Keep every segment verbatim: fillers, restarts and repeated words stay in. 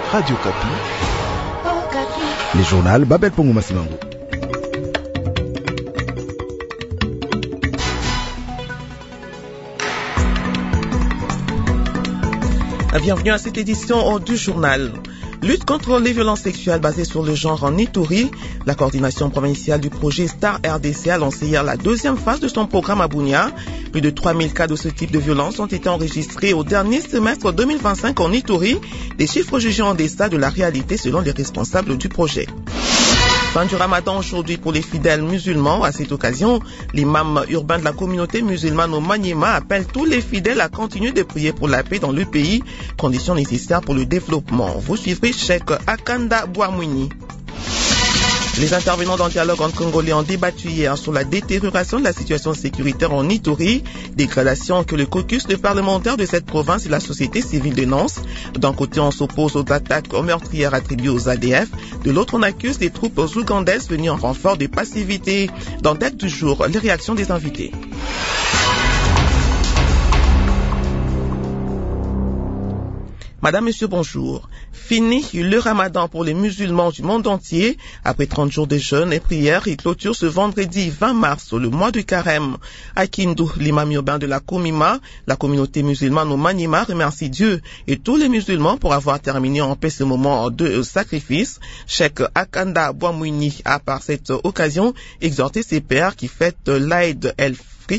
Radio Kapi. Oh, Kapi. Le journal Babel Pongo Masimango. Bienvenue à cette édition du journal. Lutte contre les violences sexuelles basées sur le genre en Ituri. La coordination provinciale du projet Star R D C a lancé hier la deuxième phase de son programme à Bunia. Plus de trois mille cas de ce type de violence ont été enregistrés au dernier semestre deux mille vingt-cinq en Ituri. Des chiffres jugés en deçà de la réalité selon les responsables du projet. Fin du ramadan aujourd'hui pour les fidèles musulmans. À cette occasion, l'imam urbain de la communauté musulmane au Maniema appelle tous les fidèles à continuer de prier pour la paix dans le pays, condition nécessaire pour le développement. Vous suivrez Cheikh Akanda Bouamouni. Les intervenants dans le dialogue entre Congolais ont débattu hier sur la détérioration de la situation sécuritaire en Ituri, dégradation que le caucus de parlementaires de cette province et la société civile dénoncent. D'un côté, on s'oppose aux attaques meurtrières attribuées aux A D F, de l'autre, on accuse des troupes ougandaises venues en renfort de passivité. Dans Tête du jour, les réactions des invités. Madame, Monsieur, bonjour. Fini le ramadan pour les musulmans du monde entier. Après trente jours de jeûne et prières, il clôture ce vendredi vingt mars le mois du carême. À Kindu, l'imam urbain de la Komima, la communauté musulmane au Maniema remercie Dieu et tous les musulmans pour avoir terminé en paix ce moment de sacrifice. Cheikh Akanda Bouamouni a par cette occasion exhorté ses pairs qui fêtent l'Aïd el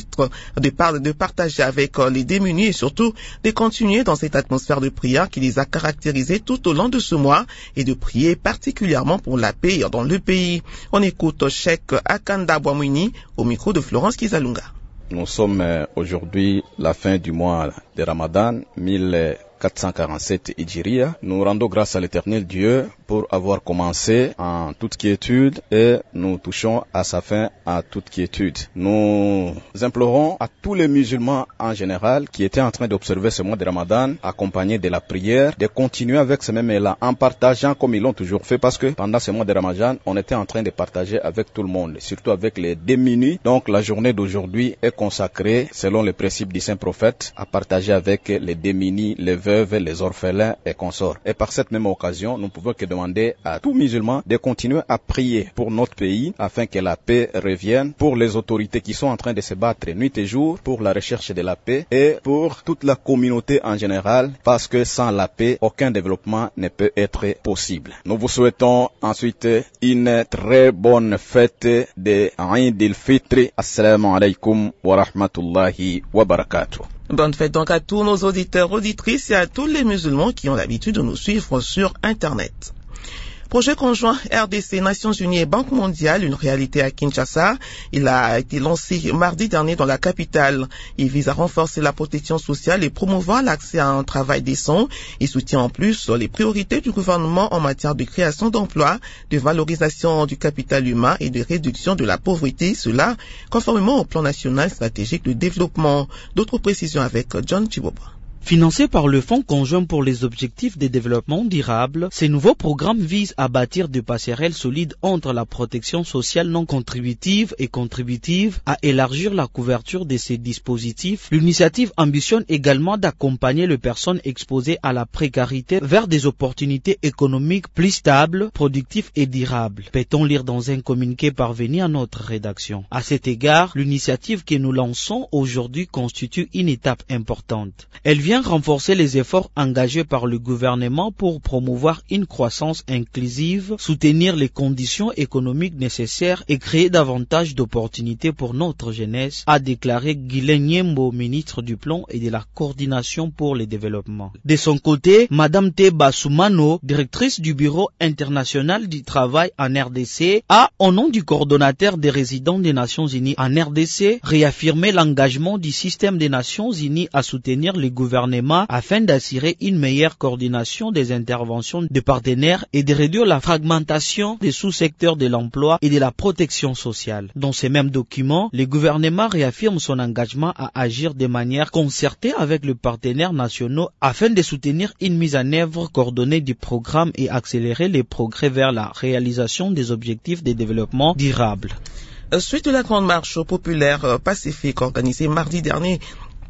De, par, de partager avec les démunis et surtout de continuer dans cette atmosphère de prière qui les a caractérisés tout au long de ce mois et de prier particulièrement pour la paix dans le pays. On écoute Cheikh Akanda Bouamouni au micro de Florence Kizalunga. Nous sommes aujourd'hui la fin du mois de Ramadan, mille quatre cent quarante-sept Hijriya. Nous rendons grâce à l'Éternel Dieu pour avoir commencé en toute quiétude et nous touchons à sa fin en toute quiétude. Nous implorons à tous les musulmans en général qui étaient en train d'observer ce mois de Ramadan, accompagné de la prière, de continuer avec ce même élan en partageant comme ils l'ont toujours fait, parce que pendant ce mois de Ramadan, on était en train de partager avec tout le monde, surtout avec les démunis. Donc la journée d'aujourd'hui est consacrée, selon les principes du Saint-Prophète, à partager avec les démunis, les veuves, les orphelins et consorts. Et par cette même occasion, nous pouvons que demander à tout musulman de continuer à prier pour notre pays afin que la paix revienne, pour les autorités qui sont en train de se battre nuit et jour pour la recherche de la paix et pour toute la communauté en général, parce que sans la paix, aucun développement ne peut être possible. Nous vous souhaitons ensuite une très bonne fête de Eid el-Fitr. Assalamu alaikum wa rahmatullahi wa barakatuh. Bonne fête donc à tous nos auditeurs, auditrices et à tous les musulmans qui ont l'habitude de nous suivre sur Internet. Projet conjoint R D C, Nations Unies et Banque mondiale, une réalité à Kinshasa. Il a été lancé mardi dernier dans la capitale. Il vise à renforcer la protection sociale et promouvoir l'accès à un travail décent. Il soutient en plus les priorités du gouvernement en matière de création d'emplois, de valorisation du capital humain et de réduction de la pauvreté. Cela conformément au plan national stratégique de développement. D'autres précisions avec John Chiboba. Financé par le Fonds conjoint pour les objectifs de développement durable, ces nouveaux programmes visent à bâtir des passerelles solides entre la protection sociale non contributive et contributive, à élargir la couverture de ces dispositifs. L'initiative ambitionne également d'accompagner les personnes exposées à la précarité vers des opportunités économiques plus stables, productives et durables. Peut-on lire dans un communiqué parvenu à notre rédaction. À cet égard, l'initiative que nous lançons aujourd'hui constitue une étape importante. Elle vient renforcer les efforts engagés par le gouvernement pour promouvoir une croissance inclusive, soutenir les conditions économiques nécessaires et créer davantage d'opportunités pour notre jeunesse, a déclaré Guilain Nyembo, ministre du Plan et de la Coordination pour le développement. De son côté, Madame Teba Soumano, directrice du Bureau international du travail en R D C, a, au nom du coordonnateur des résidents des Nations Unies en R D C, réaffirmé l'engagement du système des Nations Unies à soutenir les gouvernements afin d'assurer une meilleure coordination des interventions des partenaires et de réduire la fragmentation des sous-secteurs de l'emploi et de la protection sociale. Dans ces mêmes documents, le gouvernement réaffirme son engagement à agir de manière concertée avec les partenaires nationaux afin de soutenir une mise en œuvre coordonnée du programme et accélérer les progrès vers la réalisation des objectifs de développement durable. Suite de la grande marche populaire pacifique organisée mardi dernier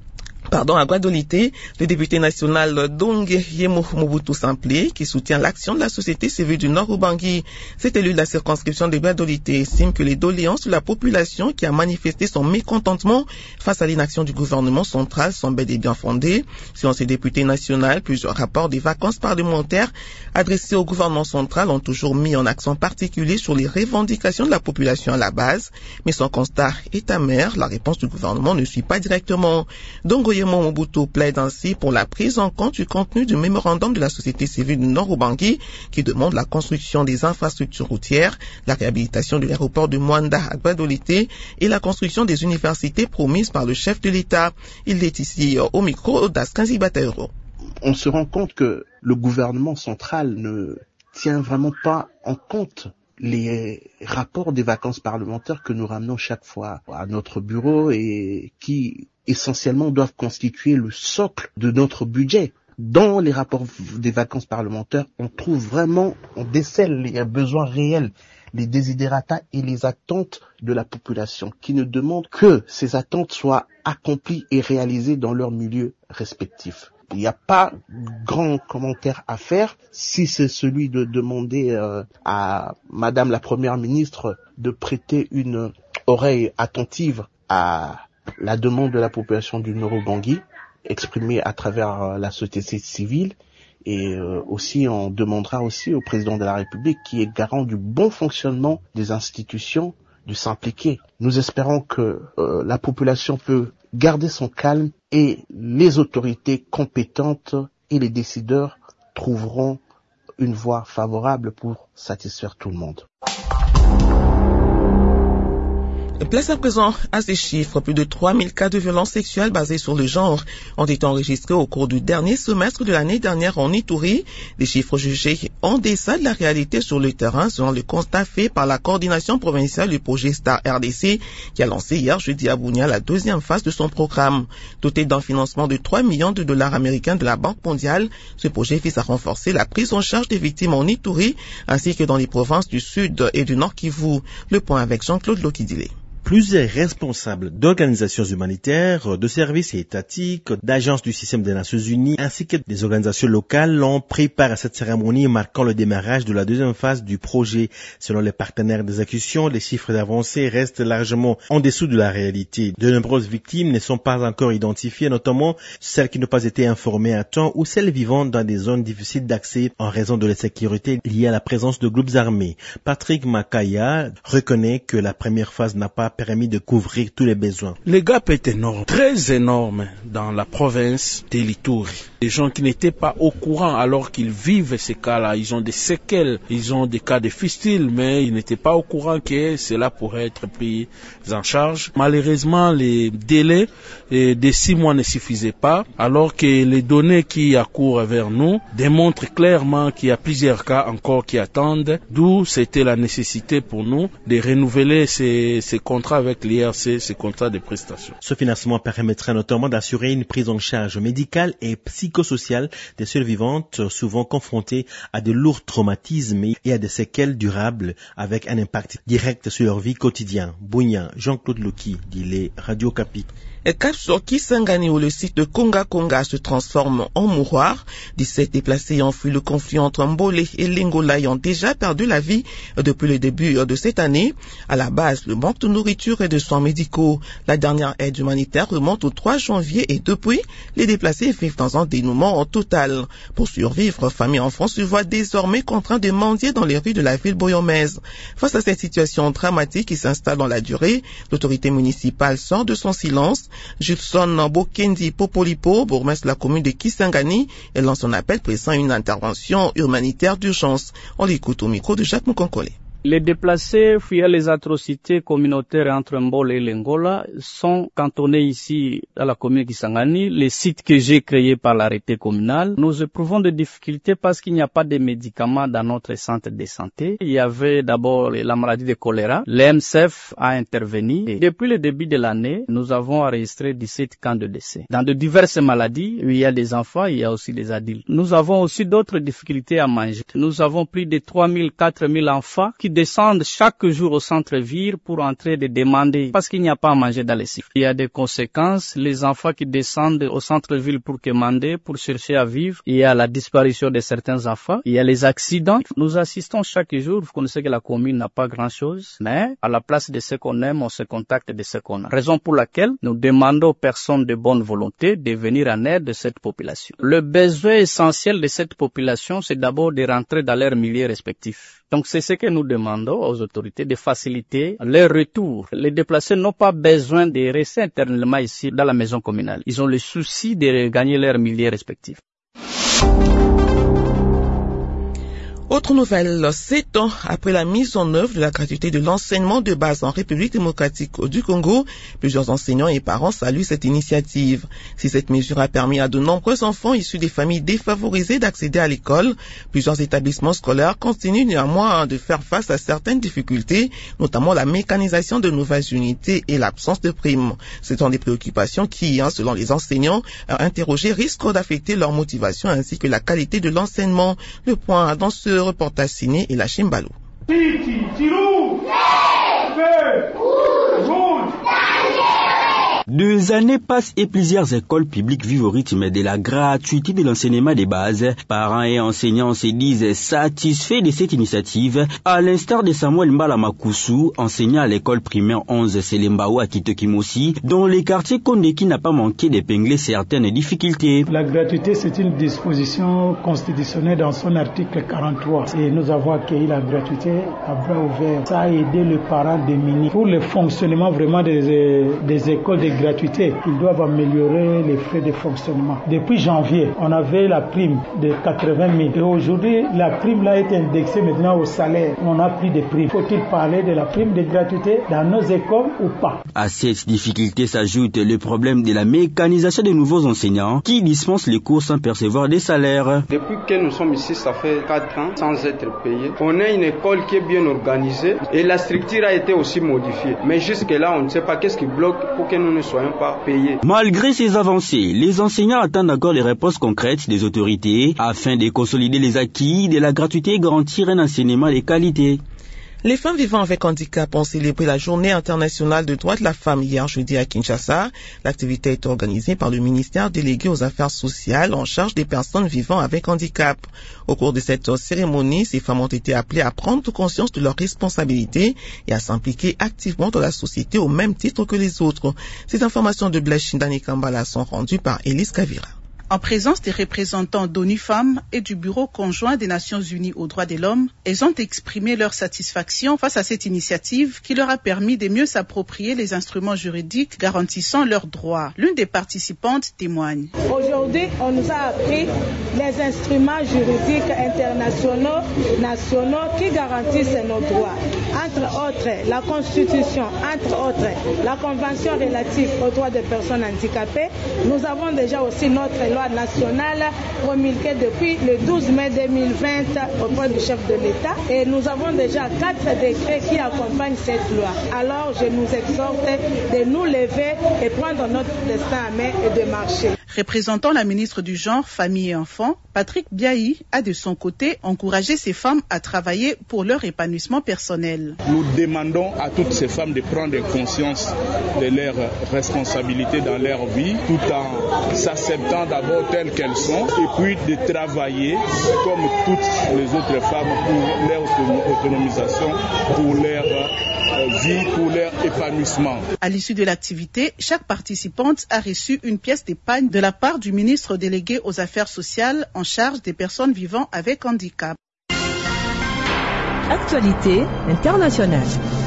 Pardon, à Guadolité, le député national Dong Yemo Mobutu Samplé, qui soutient l'action de la société civile du Nord-Ubangi, cet élu de la circonscription de Guadolité, estime que les doléances de la population qui a manifesté son mécontentement face à l'inaction du gouvernement central sont bel et bien fondées. Selon ce député national, plusieurs rapports des vacances parlementaires adressés au gouvernement central ont toujours mis en accent particulier sur les revendications de la population à la base, mais son constat est amer, la réponse du gouvernement ne suit pas directement. Donc, Mobutu plaide ainsi pour la prise en compte du contenu du mémorandum de la société civile du Nord-Ubangi qui demande la construction des infrastructures routières, la réhabilitation de l'aéroport de Mwanda à Guadolité et la construction des universités promises par le chef de l'État. Il est ici au micro d'Askanzi Bataeuro. On se rend compte que le gouvernement central ne tient vraiment pas en compte les rapports des vacances parlementaires que nous ramenons chaque fois à notre bureau et qui essentiellement doivent constituer le socle de notre budget. Dans les rapports des vacances parlementaires, on trouve vraiment, on décèle les besoins réels, les desiderata et les attentes de la population qui ne demandent que ces attentes soient accomplies et réalisées dans leur milieu respectif. Il n'y a pas grand commentaire à faire si c'est celui de demander euh, à Madame la Première ministre de prêter une oreille attentive à la demande de la population du Nord-Ubangi exprimée à travers euh, la société civile et euh, aussi on demandera aussi au président de la République qui est garant du bon fonctionnement des institutions de s'impliquer. Nous espérons que euh, la population peut garder son calme et les autorités compétentes et les décideurs trouveront une voie favorable pour satisfaire tout le monde. Place à présent à ces chiffres. Plus de trois mille cas de violences sexuelles basées sur le genre ont été enregistrés au cours du dernier semestre de l'année dernière en Ituri. Des chiffres jugés en deçà de la réalité sur le terrain selon le constat fait par la coordination provinciale du projet Star R D C qui a lancé hier jeudi à Bunia la deuxième phase de son programme. Doté d'un financement de trois millions de dollars américains de la Banque mondiale, ce projet vise à renforcer la prise en charge des victimes en Ituri ainsi que dans les provinces du Sud et du Nord Kivu. Le point avec Jean-Claude Lokidile. Plusieurs responsables d'organisations humanitaires, de services étatiques, d'agences du système des Nations Unies, ainsi que des organisations locales ont pris part à cette cérémonie marquant le démarrage de la deuxième phase du projet. Selon les partenaires d'exécution, les chiffres d'avancée restent largement en dessous de la réalité. De nombreuses victimes ne sont pas encore identifiées, notamment celles qui n'ont pas été informées à temps ou celles vivant dans des zones difficiles d'accès en raison de l'insécurité liée à la présence de groupes armés. Patrick Makaya reconnaît que la première phase n'a pas permis de couvrir tous les besoins. Le gap est énorme, très énorme dans la province de l'Ituri. Des gens qui n'étaient pas au courant alors qu'ils vivent ces cas-là, ils ont des séquelles, ils ont des cas de fistules, mais ils n'étaient pas au courant que cela pourrait être pris en charge. Malheureusement, les délais de six mois ne suffisaient pas, alors que les données qui accourent vers nous démontrent clairement qu'il y a plusieurs cas encore qui attendent, d'où c'était la nécessité pour nous de renouveler ces, ces contrats avec l'I R C, ces contrats de prestations. Ce financement permettra notamment d'assurer une prise en charge médicale et psychosociale des survivantes souvent confrontées à de lourds traumatismes et à des séquelles durables avec un impact direct sur leur vie quotidienne. Bounia, Jean-Claude Loki, Dilé, Radio Kapi. Et cap sur Kisangani où le site de Konga Konga se transforme en mouroir. dix-sept déplacés ayant fui le conflit entre Mbolé et Lingola ont déjà perdu la vie depuis le début de cette année. À la base, le manque de nourriture et de soins médicaux. La dernière aide humanitaire remonte au trois janvier et depuis, les déplacés vivent dans un dénouement total. Pour survivre, famille et enfants se voient désormais contraints de mendier dans les rues de la ville boyomèse. Face à cette situation dramatique qui s'installe dans la durée, l'autorité municipale sort de son silence. Gilson Bokendi Popolipo, bourgmestre de la commune de Kisangani, lance son appel pressant une intervention humanitaire d'urgence. On l'écoute au micro de Jacques Moukonkole. Les déplacés fuyant les atrocités communautaires entre Mbole et Lingola sont cantonnés ici dans la commune de Kisangani, les sites que j'ai créés par l'arrêté communal. Nous éprouvons des difficultés parce qu'il n'y a pas de médicaments dans notre centre de santé. Il y avait d'abord la maladie de choléra. L'E M S F a intervenu. Et depuis le début de l'année, nous avons enregistré dix-sept cas de décès. Dans de diverses maladies, il y a des enfants, il y a aussi des adultes. Nous avons aussi d'autres difficultés à manger. Nous avons plus de trois mille, quatre mille enfants qui qui descendent chaque jour au centre-ville pour entrer de demander parce qu'il n'y a pas à manger dans les cycles. Il y a des conséquences. Les enfants qui descendent au centre-ville pour demander, pour chercher à vivre. Il y a la disparition de certains enfants. Il y a les accidents. Nous assistons chaque jour. Vous connaissez que la commune n'a pas grand-chose, mais à la place de ce qu'on aime, on se contacte de ce qu'on a. Raison pour laquelle nous demandons aux personnes de bonne volonté de venir en aide de cette population. Le besoin essentiel de cette population, c'est d'abord de rentrer dans leurs milieux respectifs. Donc c'est ce que nous demandons aux autorités, de faciliter leur retour. Les déplacés n'ont pas besoin de rester éternellement ici dans la maison communale. Ils ont le souci de gagner leur milieu respectif. Autre nouvelle, sept ans après la mise en œuvre de la gratuité de l'enseignement de base en République démocratique du Congo, plusieurs enseignants et parents saluent cette initiative. Si cette mesure a permis à de nombreux enfants issus des familles défavorisées d'accéder à l'école, plusieurs établissements scolaires continuent néanmoins de faire face à certaines difficultés, notamment la mécanisation de nouvelles unités et l'absence de primes. Ce sont des préoccupations qui, hein, selon les enseignants, interrogés, risquent d'affecter leur motivation ainsi que la qualité de l'enseignement. Le point dans ce reportage signé et la Chimbalou. Deux années passent et plusieurs écoles publiques vivent au rythme de la gratuité de l'enseignement des bases. Parents et enseignants se disent satisfaits de cette initiative, à l'instar de Samuel Mbala Makusu, enseignant à l'école primaire onze Selembao à Kitokimosi, dont le quartier Kondeki n'a pas manqué d'épingler certaines difficultés. La gratuité, c'est une disposition constitutionnelle dans son article quarante-trois. Et nous avons accueilli la gratuité à bras ouverts. Ça a aidé les parents démunis. Pour le fonctionnement vraiment des, des écoles de gratuité, ils doivent améliorer les frais de fonctionnement. Depuis janvier, on avait la prime de quatre-vingt mille et aujourd'hui, la prime là est indexée maintenant au salaire. On n'a plus de prime. Faut-il parler de la prime de gratuité dans nos écoles ou pas? À cette difficulté s'ajoute le problème de la mécanisation des nouveaux enseignants qui dispensent les cours sans percevoir des salaires. Depuis que nous sommes ici, ça fait quatre ans sans être payés. On a une école qui est bien organisée et la structure a été aussi modifiée. Mais jusque-là, on ne sait pas qu'est-ce qui bloque pour que nous ne soyons pas payés. Malgré ces avancées, les enseignants attendent encore les réponses concrètes des autorités afin de consolider les acquis de la gratuité et garantir un enseignement de qualité. Les femmes vivant avec handicap ont célébré la Journée internationale des droits de la femme hier jeudi à Kinshasa. L'activité est organisée par le ministère délégué aux affaires sociales en charge des personnes vivant avec handicap. Au cours de cette cérémonie, ces femmes ont été appelées à prendre conscience de leurs responsabilités et à s'impliquer activement dans la société au même titre que les autres. Ces informations de Blaise Shindani Kambala sont rendues par Elise Kavira. En présence des représentants d'ONU Femmes et du Bureau conjoint des Nations Unies aux droits de l'homme, elles ont exprimé leur satisfaction face à cette initiative qui leur a permis de mieux s'approprier les instruments juridiques garantissant leurs droits. L'une des participantes témoigne. Aujourd'hui, on nous a appris les instruments juridiques internationaux, nationaux qui garantissent nos droits. Entre autres, la Constitution, entre autres, la Convention relative aux droits des personnes handicapées. Nous avons déjà aussi notre loi nationale promulguée depuis le douze mai deux mille vingt auprès du chef de l'État et nous avons déjà quatre décrets qui accompagnent cette loi. Alors je nous exhorte de nous lever et prendre notre destin à main et de marcher. Représentant la ministre du Genre, Famille et Enfants, Patrick Biahi a de son côté encouragé ces femmes à travailler pour leur épanouissement personnel. Nous demandons à toutes ces femmes de prendre conscience de leurs responsabilités dans leur vie tout en s'acceptant d'abord telles qu'elles sont et puis de travailler comme toutes les autres femmes pour leur autonomisation, pour leur vie, pour leur épanouissement. À l'issue de l'activité, chaque participante a reçu une pièce d'épargne de la part du ministre délégué aux affaires sociales en charge des personnes vivant avec handicap. Actualité internationale.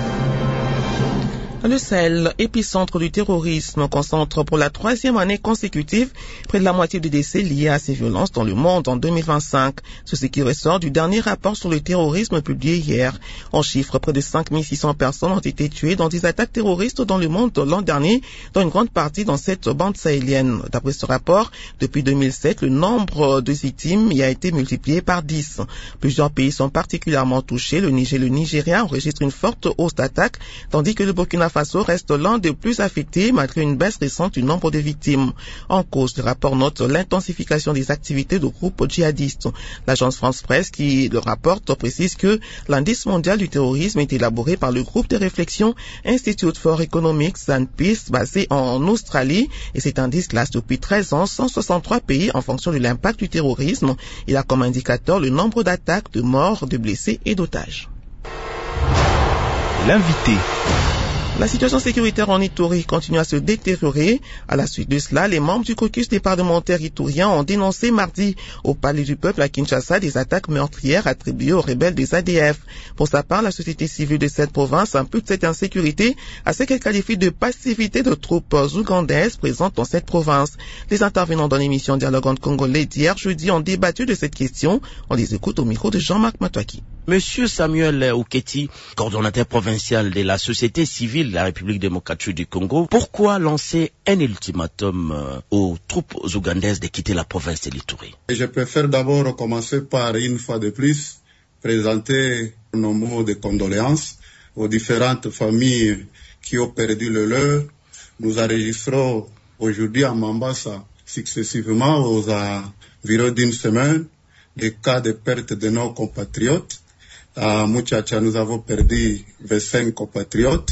Le Sahel, épicentre du terrorisme, concentre pour la troisième année consécutive près de la moitié des décès liés à ces violences dans le monde en deux mille vingt-cinq. C'est ce qui ressort du dernier rapport sur le terrorisme publié hier. En chiffre, près de cinq mille six cents personnes ont été tuées dans des attaques terroristes dans le monde l'an dernier, dont une grande partie dans cette bande sahélienne. D'après ce rapport, depuis deux mille sept, le nombre de victimes y a été multiplié par dix. Plusieurs pays sont particulièrement touchés. Le Niger et le Nigeria enregistrent une forte hausse d'attaques, tandis que le Burkina Faso reste l'un des plus affectés malgré une baisse récente du nombre de victimes. En cause, le rapport note l'intensification des activités de groupes djihadistes. L'agence France-Presse qui le rapporte précise que l'indice mondial du terrorisme est élaboré par le groupe de réflexion Institute for Economics and Peace basé en Australie et cet indice classe depuis treize ans cent soixante-trois pays en fonction de l'impact du terrorisme. Il a comme indicateur le nombre d'attaques, de morts, de blessés et d'otages. L'invité. La situation sécuritaire en Ituri continue à se détériorer. À la suite de cela, les membres du caucus départementaire iturien ont dénoncé mardi au Palais du Peuple à Kinshasa des attaques meurtrières attribuées aux rebelles des A D F. Pour sa part, la société civile de cette province impute cette insécurité à ce qu'elle qualifie de passivité de troupes ougandaises présentes dans cette province. Les intervenants dans l'émission Dialogue congolais d'hier jeudi ont débattu de cette question. On les écoute au micro de Jean-Marc Matouaki. Monsieur Samuel Ouketi, coordonnateur provincial de la société civile de la République démocratique du Congo, pourquoi lancer un ultimatum aux troupes ougandaises de quitter la province de l'Ituri? Je préfère d'abord commencer par, une fois de plus, présenter nos mots de condoléances aux différentes familles qui ont perdu le leur. Nous enregistrons aujourd'hui à Mambasa, successivement aux environs d'une semaine, des cas de perte de nos compatriotes. À Muchacha, nous avons perdu vingt-cinq compatriotes.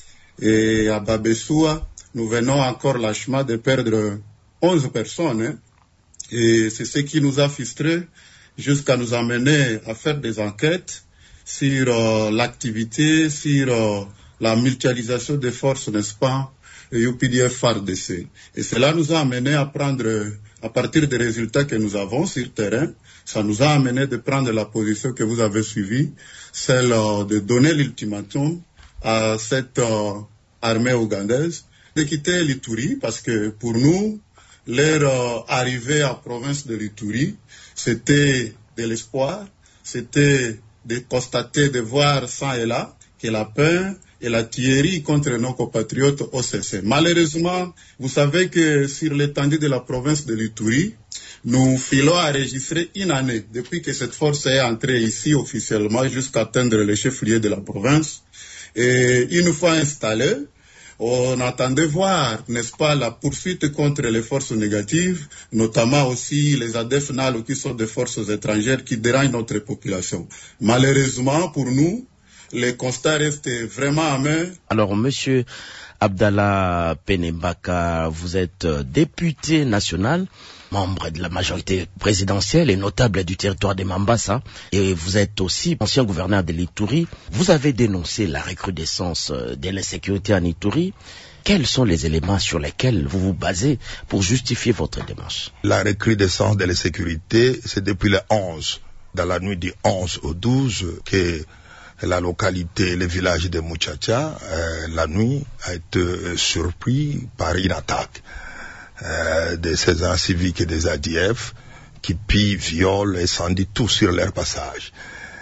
Et à Babessoua, nous venons encore lâchement de perdre onze personnes. Hein. Et c'est ce qui nous a frustrés jusqu'à nous amener à faire des enquêtes sur euh, l'activité, sur euh, la mutualisation des forces, n'est-ce pas, U P D F R D C. Et cela nous a amené à prendre, à partir des résultats que nous avons sur terrain, ça nous a amené de prendre la position que vous avez suivie, celle euh, de donner l'ultimatum à cette euh, armée ougandaise de quitter l'Ituri, parce que pour nous, leur euh, arrivée à la province de l'Ituri, c'était de l'espoir, c'était de constater, de voir ça et là, que la peur et la tuerie contre nos compatriotes ont cessé. Malheureusement, vous savez que sur l'étendue de la province de l'Ituri, nous filons à enregistrer une année depuis que cette force est entrée ici officiellement jusqu'à atteindre le chef-lieu de la province. Et une fois installée, on attendait voir, n'est-ce pas, la poursuite contre les forces négatives, notamment aussi les A D F N A L qui sont des forces étrangères qui dérangent notre population. Malheureusement pour nous, les constats restent vraiment amers. Alors, monsieur Abdallah Penembaka, vous êtes député national, membre de la majorité présidentielle et notable du territoire de Mambasa, et vous êtes aussi ancien gouverneur de l'Ituri. Vous avez dénoncé la recrudescence de l'insécurité en Ituri. Quels sont les éléments sur lesquels vous vous basez pour justifier votre démarche? La recrudescence de l'insécurité, c'est depuis le onze, dans la nuit du onze au douze, que la localité, le village de Muchacha, euh, la nuit, a été euh, surpris par une attaque euh, de ces agents civiques et des A D F qui pillent, violent et incendient tout sur leur passage.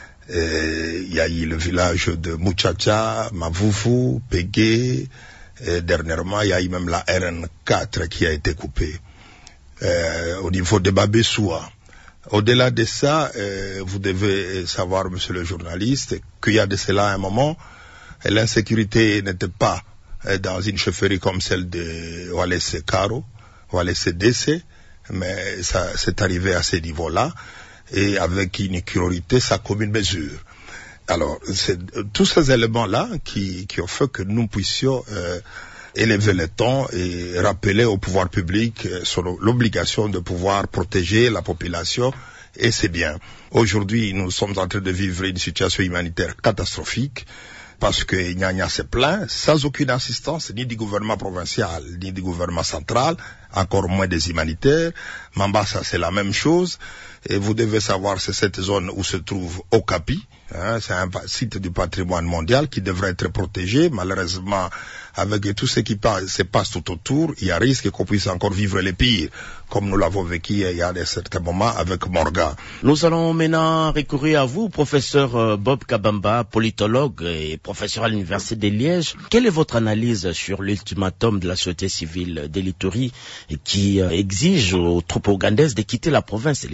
Il y a eu le village de Muchacha, Mavuvu, Pégué, et dernièrement il y a eu même la R N quatre qui a été coupée. Euh, au niveau de Babessoua. Au-delà de ça, euh, vous devez savoir, monsieur le journaliste, qu'il y a de cela un moment, l'insécurité n'était pas euh, dans une chefferie comme celle de Walese Karo, Walese D C, mais ça s'est arrivé à ce niveau-là, et avec une priorité, sa commune mesure. Alors, c'est tous ces éléments-là qui, qui ont fait que nous puissions euh, élever le ton et rappeler au pouvoir public euh, sur l'obligation de pouvoir protéger la population, et c'est bien. Aujourd'hui, nous sommes en train de vivre une situation humanitaire catastrophique, parce que Nyanya se plaint, sans aucune assistance, ni du gouvernement provincial, ni du gouvernement central, encore moins des humanitaires. Mambasa, c'est la même chose, et vous devez savoir, c'est cette zone où se trouve Okapi, hein, c'est un site du patrimoine mondial qui devrait être protégé. Malheureusement, avec tout ce qui passe, se passe tout autour, il y a risque qu'on puisse encore vivre les pires, comme nous l'avons vécu il y a certains moments avec Morgan. Nous allons maintenant recourir à vous, professeur Bob Kabamba, politologue et professeur à l'Université de Liège. Quelle est votre analyse sur l'ultimatum de la société civile de l'Ituri qui exige aux troupes ougandaises de quitter la province de l'Ituri?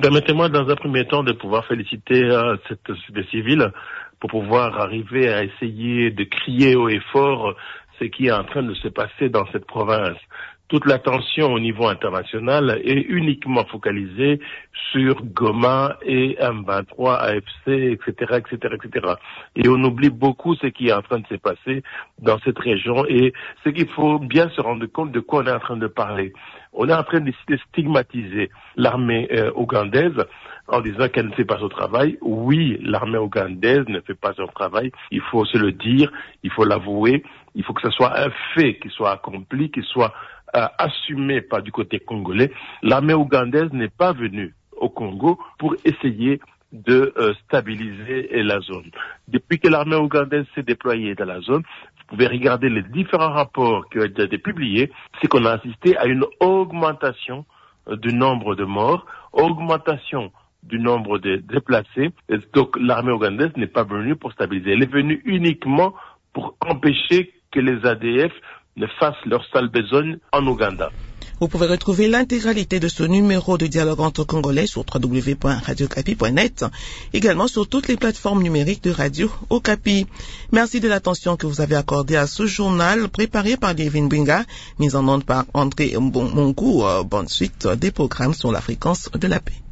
Permettez-moi dans un premier temps de pouvoir féliciter euh, cette société civile pour pouvoir arriver à essayer de crier haut et fort ce qui est en train de se passer dans cette province. Toute l'attention au niveau international est uniquement focalisée sur Goma et M vingt-trois, A F C, et cetera, et cetera, et cetera. Et on oublie beaucoup ce qui est en train de se passer dans cette région et ce qu'il faut bien se rendre compte de quoi on est en train de parler. On est en train de stigmatiser l'armée euh, ougandaise en disant qu'elle ne fait pas son travail. Oui, l'armée ougandaise ne fait pas son travail. Il faut se le dire, il faut l'avouer. Il faut que ce soit un fait qui soit accompli, qui soit euh, assumé par du côté congolais. L'armée ougandaise n'est pas venue au Congo pour essayer de euh, stabiliser la zone. Depuis que l'armée ougandaise s'est déployée dans la zone, vous pouvez regarder les différents rapports qui ont été publiés, c'est qu'on a assisté à une augmentation euh, du nombre de morts, augmentation du nombre de déplacés. Et donc l'armée ougandaise n'est pas venue pour stabiliser. Elle est venue uniquement pour empêcher que les A D F ne fassent leur sale besogne en Ouganda. Vous pouvez retrouver l'intégralité de ce numéro de dialogue entre Congolais sur w w w point radio okapi point net, également sur toutes les plateformes numériques de Radio Okapi. Merci de l'attention que vous avez accordée à ce journal préparé par Devin Binga, mis en onde par André Mbongo. Bonne suite des programmes sur la fréquence de la paix.